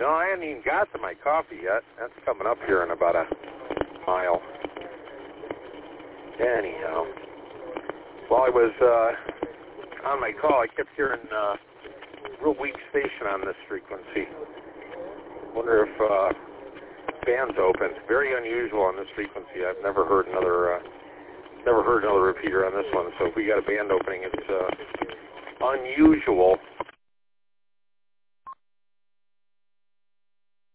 No, I hadn't even got to my coffee yet. That's coming up here in about a mile. Anyhow, while I was on my call, I kept hearing real weak station on this frequency. Wonder if band's open. Very unusual on this frequency. I've never heard another repeater on this one. So if we got a band opening, it's unusual.